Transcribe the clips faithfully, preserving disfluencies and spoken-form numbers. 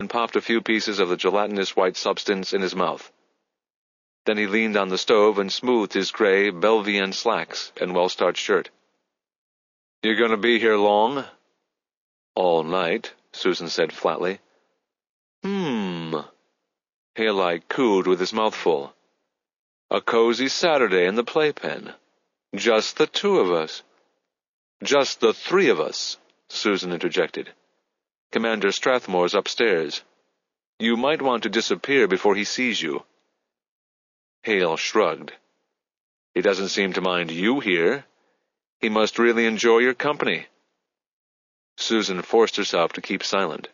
and popped a few pieces of the gelatinous white substance in his mouth. Then he leaned on the stove and smoothed his gray Belvian slacks and well-starched shirt. "You gonna be here long?" "All night," Susan said flatly. Hmm. Haley cooed with his mouth full. "A cozy Saturday in the playpen. Just the two of us." "Just the three of us," Susan interjected. "Commander Strathmore's upstairs. You might want to disappear before he sees you." Hale shrugged. "He doesn't seem to mind you here. He must really enjoy your company." Susan forced herself to keep silent.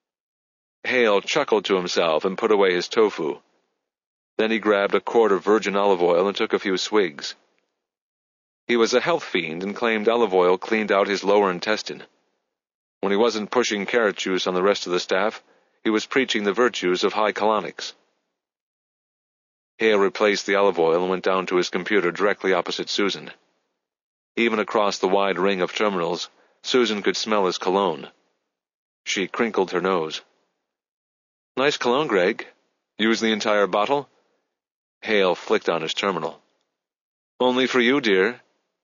Hale chuckled to himself and put away his tofu. Then he grabbed a quart of virgin olive oil and took a few swigs. He was a health fiend and claimed olive oil cleaned out his lower intestine. When he wasn't pushing carrot juice on the rest of the staff, he was preaching the virtues of high colonics. Hale replaced the olive oil and went down to his computer directly opposite Susan. Even across the wide ring of terminals, Susan could smell his cologne. She crinkled her nose. "Nice cologne, Greg. Use the entire bottle?" Hale flicked on his terminal. "Only for you, dear."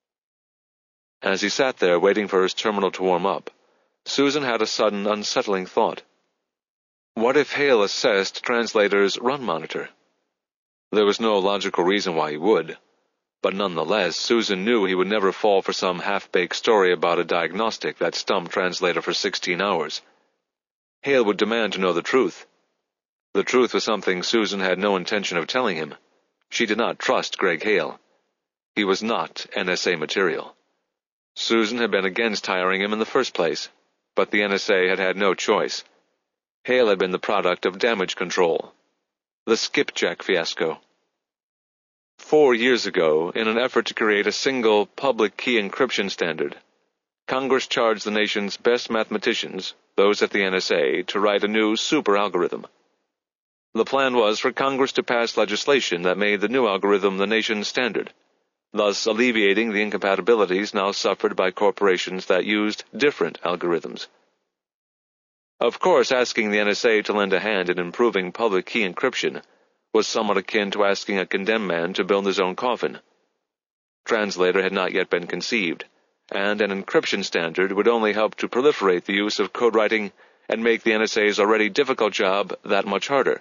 As he sat there waiting for his terminal to warm up, Susan had a sudden unsettling thought. What if Hale assessed Translator's run monitor? There was no logical reason why he would, but nonetheless, Susan knew he would never fall for some half-baked story about a diagnostic that stumped Translator for sixteen hours. Hale would demand to know the truth. The truth was something Susan had no intention of telling him. She did not trust Greg Hale. He was not N S A material. Susan had been against hiring him in the first place, but the N S A had had no choice. Hale had been the product of damage control. The skipjack fiasco. Four years ago, in an effort to create a single public key encryption standard, Congress charged the nation's best mathematicians, those at the N S A, to write a new super algorithm. The plan was for Congress to pass legislation that made the new algorithm the nation's standard, thus alleviating the incompatibilities now suffered by corporations that used different algorithms. Of course, asking the N S A to lend a hand in improving public key encryption was somewhat akin to asking a condemned man to build his own coffin. Translator had not yet been conceived, and an encryption standard would only help to proliferate the use of code writing and make the N S A's already difficult job that much harder.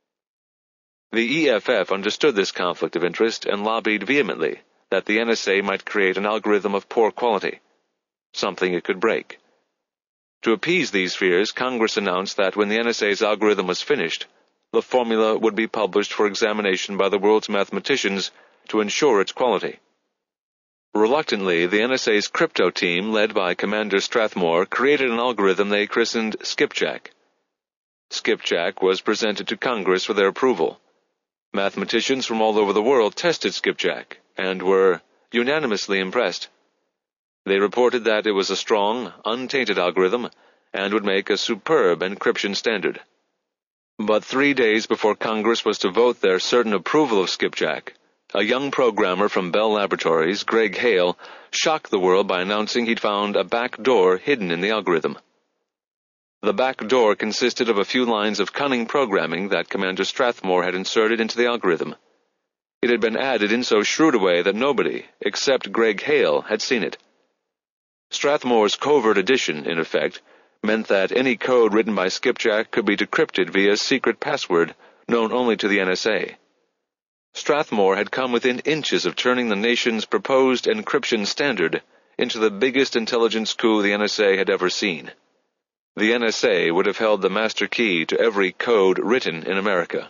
The E F F understood this conflict of interest and lobbied vehemently that the N S A might create an algorithm of poor quality, something it could break. To appease these fears, Congress announced that when the N S A's algorithm was finished, the formula would be published for examination by the world's mathematicians to ensure its quality. Reluctantly, the N S A's crypto team, led by Commander Strathmore, created an algorithm they christened Skipjack. Skipjack was presented to Congress for their approval. Mathematicians from all over the world tested Skipjack and were unanimously impressed. They reported that it was a strong, untainted algorithm and would make a superb encryption standard. But three days before Congress was to vote their certain approval of Skipjack, a young programmer from Bell Laboratories, Greg Hale, shocked the world by announcing he'd found a back door hidden in the algorithm. The back door consisted of a few lines of cunning programming that Commander Strathmore had inserted into the algorithm. It had been added in so shrewd a way that nobody, except Greg Hale, had seen it. Strathmore's covert addition, in effect, meant that any code written by Skipjack could be decrypted via a secret password known only to the N S A. Strathmore had come within inches of turning the nation's proposed encryption standard into the biggest intelligence coup the N S A had ever seen. The N S A would have held the master key to every code written in America.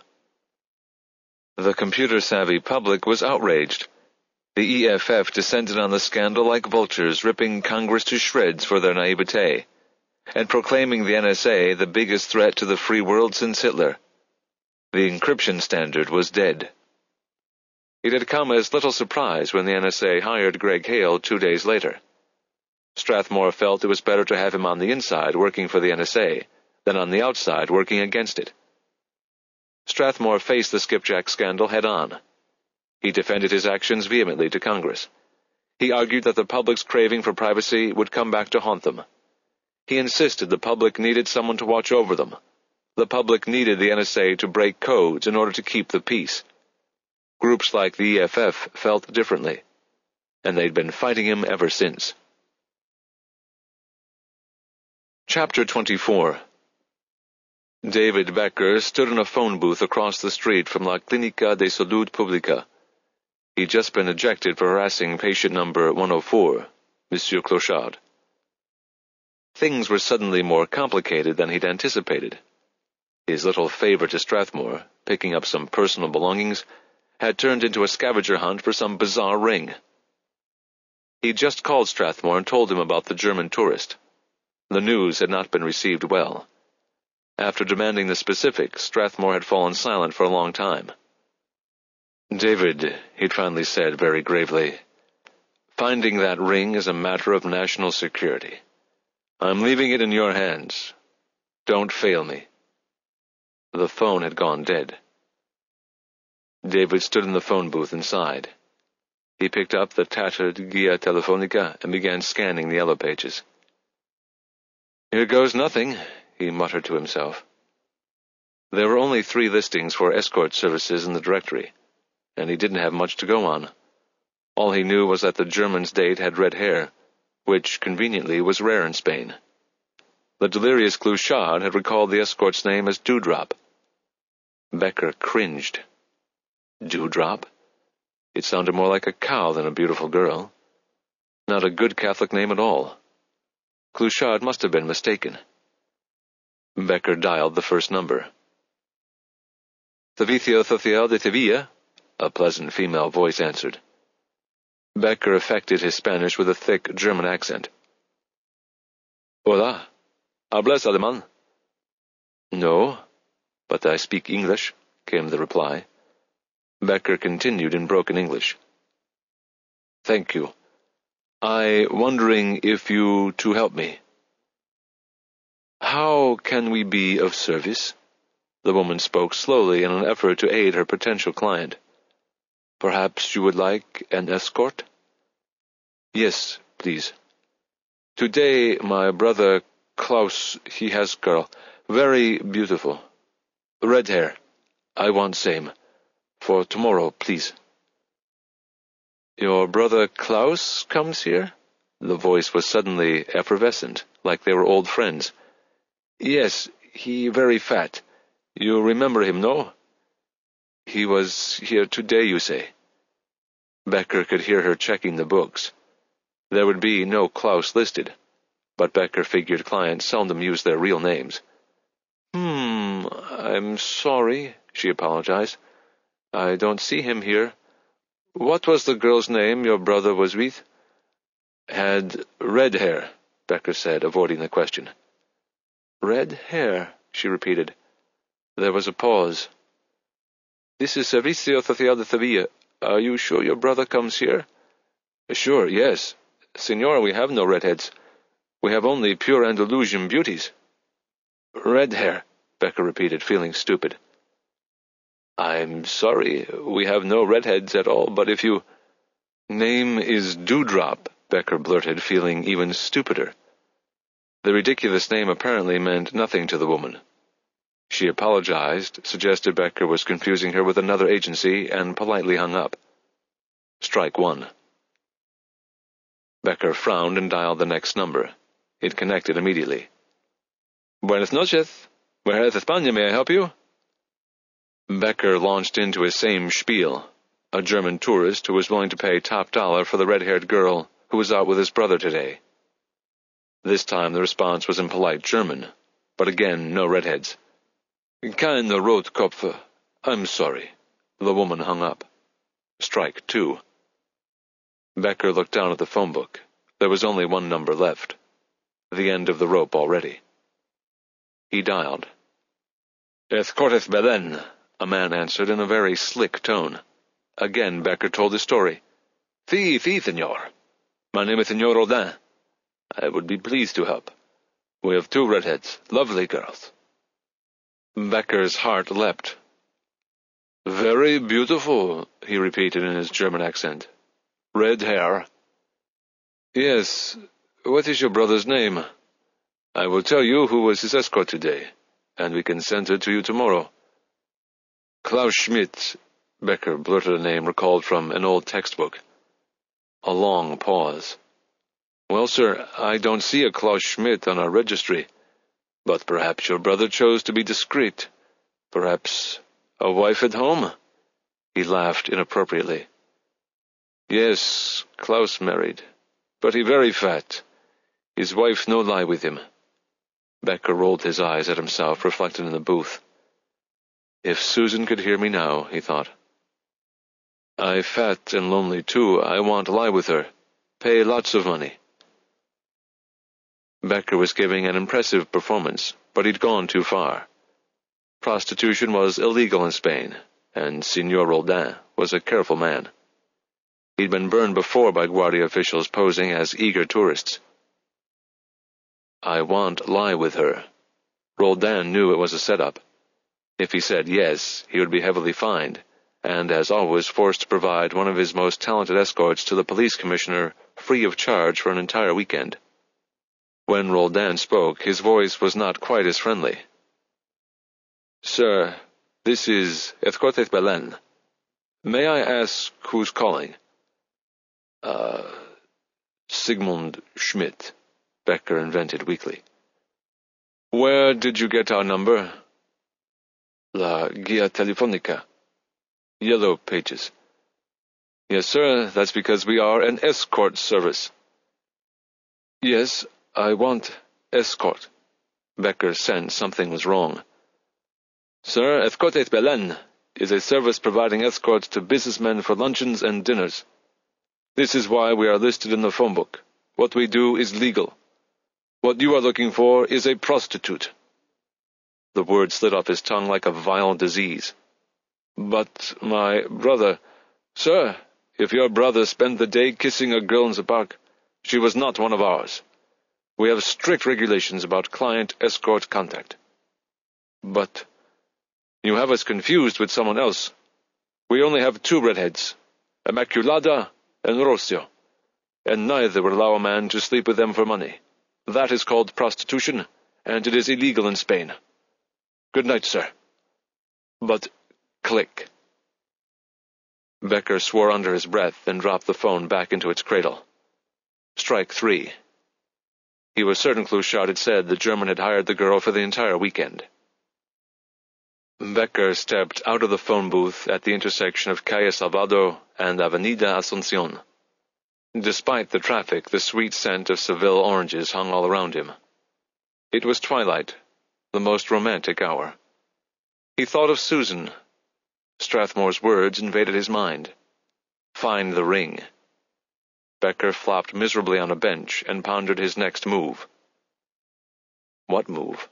The computer-savvy public was outraged. The E F F descended on the scandal like vultures, ripping Congress to shreds for their naivete, and proclaiming the N S A the biggest threat to the free world since Hitler. The encryption standard was dead. It had come as little surprise when the N S A hired Greg Hale two days later. Strathmore felt it was better to have him on the inside working for the N S A than on the outside working against it. Strathmore faced the Skipjack scandal head-on. He defended his actions vehemently to Congress. He argued that the public's craving for privacy would come back to haunt them. He insisted the public needed someone to watch over them, The public needed the N S A to break codes in order to keep the peace. Groups like the E F F felt differently, and they'd been fighting him ever since. Chapter twenty-four. David Becker stood in a phone booth across the street from La Clínica de Salud Pública. He'd just been ejected for harassing patient number one oh four, Monsieur Clochard. Things were suddenly more complicated than he'd anticipated. His little favor to Strathmore, picking up some personal belongings, had turned into a scavenger hunt for some bizarre ring. He'd just called Strathmore and told him about the German tourist. The news had not been received well. After demanding the specifics, Strathmore had fallen silent for a long time. "David," he'd finally said very gravely, "finding that ring is a matter of national security. I'm leaving it in your hands. Don't fail me." The phone had gone dead. David stood in the phone booth and sighed. He picked up the tattered Guia Telefonica and began scanning the yellow pages. "Here goes nothing," he muttered to himself. There were only three listings for escort services in the directory, and he didn't have much to go on. All he knew was that the German's date had red hair, which, conveniently, was rare in Spain. The delirious Clochard had recalled the escort's name as Dewdrop. Becker cringed. Dewdrop? It sounded more like a cow than a beautiful girl. Not a good Catholic name at all. Clochard must have been mistaken. Becker dialed the first number. "Servicio Social de Sevilla," a pleasant female voice answered. Becker affected his Spanish with a thick German accent. "Hola, hablas alemán?" "No, but I speak English," came the reply. Becker continued in broken English. "Thank you. I wondering if you to help me." "How can we be of service?" The woman spoke slowly in an effort to aid her potential client. "Perhaps you would like an escort?" "Yes, please. Today my brother Klaus, he has girl, very beautiful. Red hair. I want same. For tomorrow, please." "Your brother Klaus comes here?" The voice was suddenly effervescent, like they were old friends. "Yes, he very fat. You remember him, no?" "He was here today, you say?" Becker could hear her checking the books. There would be no Klaus listed, but Becker figured clients seldom used their real names. Hmm, I'm sorry," she apologized. "I don't see him here. What was the girl's name your brother was with?" "Had red hair," Becker said, avoiding the question. "Red hair," she repeated. There was a pause. "This is Servicio Social de Sevilla. Are you sure your brother comes here?" "Sure, yes. Signora, we have no redheads. We have only pure Andalusian beauties." "Red hair," Becker repeated, feeling stupid. "I'm sorry, we have no redheads at all, but if you—" "Name is Dewdrop," Becker blurted, feeling even stupider. The ridiculous name apparently meant nothing to the woman. She apologized, suggested Becker was confusing her with another agency, and politely hung up. Strike one. Becker frowned and dialed the next number. It connected immediately. "Buenas noches. Where is España? May I help you?" Becker launched into his same spiel, a German tourist who was willing to pay top dollar for the red-haired girl who was out with his brother today. This time the response was in polite German, but again no redheads. "Keine Rotkopf. I'm sorry." The woman hung up. Strike two. Becker looked down at the phone book. There was only one number left. The end of the rope already. He dialed. "Escortes Belén," a man answered in a very slick tone. Again Becker told his story. "Si, si, senor. My name is Senor Rodin. I would be pleased to help. We have two redheads, lovely girls." Becker's heart leapt. "Very beautiful," he repeated in his German accent. "Red hair." "Yes. What is your brother's name?" "I will tell you who was his escort today. and we can send her to you tomorrow." "Klaus Schmidt," Becker blurted a name recalled from an old textbook. A long pause. "Well, sir, I don't see a Klaus Schmidt on our registry. But perhaps your brother chose to be discreet. Perhaps a wife at home?" He laughed inappropriately. "Yes, Klaus married, but he very fat. His wife no lie with him." Becker rolled his eyes at himself, reflected in the booth. If Susan could hear me now, he thought. "I fat and lonely too. I want lie with her. Pay lots of money." Becker was giving an impressive performance, but he'd gone too far. Prostitution was illegal in Spain, and Signor Roldan was a careful man. He'd been burned before by Guardia officials posing as eager tourists. "I want lie with her." Roldan knew it was a setup. If he said yes, he would be heavily fined, and as always forced to provide one of his most talented escorts to the police commissioner free of charge for an entire weekend. When Roldan spoke, his voice was not quite as friendly. "Sir, this is Escortes Belen. May I ask who's calling?" Uh, Sigmund Schmidt, Becker invented weakly. "Where did you get our number?" "La Guia Telefonica. Yellow pages." "Yes, sir, that's because we are an escort service." "Yes, I want escort." Becker sensed something was wrong. "Sir, Escortes Belen is a service providing escorts to businessmen for luncheons and dinners. This is why we are listed in the phone book. What we do is legal. What you are looking for is a prostitute." The word slid off his tongue like a vile disease. "But my brother—" "Sir, if your brother spent the day kissing a girl in the park, she was not one of ours. We have strict regulations about client-escort contact." "But you have us confused with someone else. We only have two redheads, Immaculada and Rocio, and neither would allow a man to sleep with them for money. That is called prostitution, and it is illegal in Spain. Good night, sir." But click. Becker swore under his breath and dropped the phone back into its cradle. Strike three. He was certain Clouchard had said the German had hired the girl for the entire weekend. Becker stepped out of the phone booth at the intersection of Calle Salvador and Avenida Asunción. Despite the traffic, the sweet scent of Seville oranges hung all around him. It was twilight, the most romantic hour. He thought of Susan. Strathmore's words invaded his mind. Find the ring. Becker flopped miserably on a bench and pondered his next move. What move?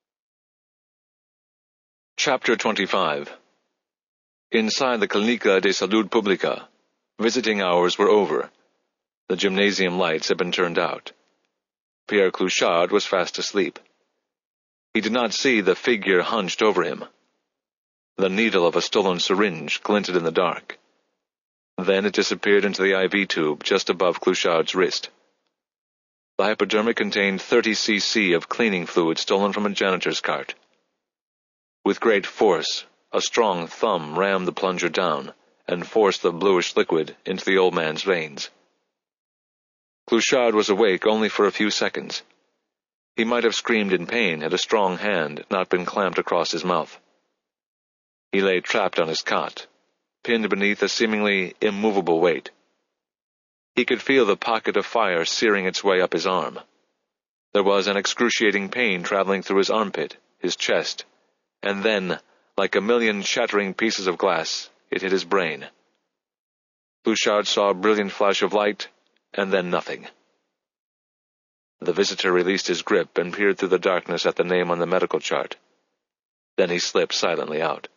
Chapter twenty-five. Inside the Clínica de Salud Pública, visiting hours were over. The gymnasium lights had been turned out. Pierre Clouchard was fast asleep. He did not see the figure hunched over him. The needle of a stolen syringe glinted in the dark. Then it disappeared into the I V tube just above Clouchard's wrist. The hypodermic contained thirty cc of cleaning fluid stolen from a janitor's cart. With great force, a strong thumb rammed the plunger down and forced the bluish liquid into the old man's veins. Clouchard was awake only for a few seconds. He might have screamed in pain had a strong hand not been clamped across his mouth. He lay trapped on his cot, pinned beneath a seemingly immovable weight. He could feel the pocket of fire searing its way up his arm. There was an excruciating pain traveling through his armpit, his chest, and then, like a million shattering pieces of glass, it hit his brain. Clouchard saw a brilliant flash of light, and then nothing. The visitor released his grip and peered through the darkness at the name on the medical chart. Then he slipped silently out.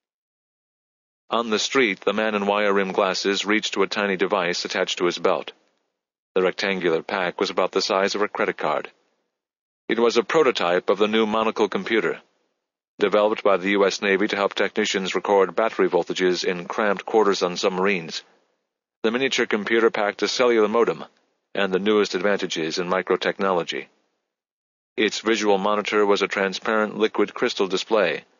On the street, the man in wire-rimmed glasses reached to a tiny device attached to his belt. The rectangular pack was about the size of a credit card. It was a prototype of the new monocle computer, developed by the U S Navy to help technicians record battery voltages in cramped quarters on submarines. The miniature computer packed a cellular modem and the newest advantages in microtechnology. Its visual monitor was a transparent liquid crystal display,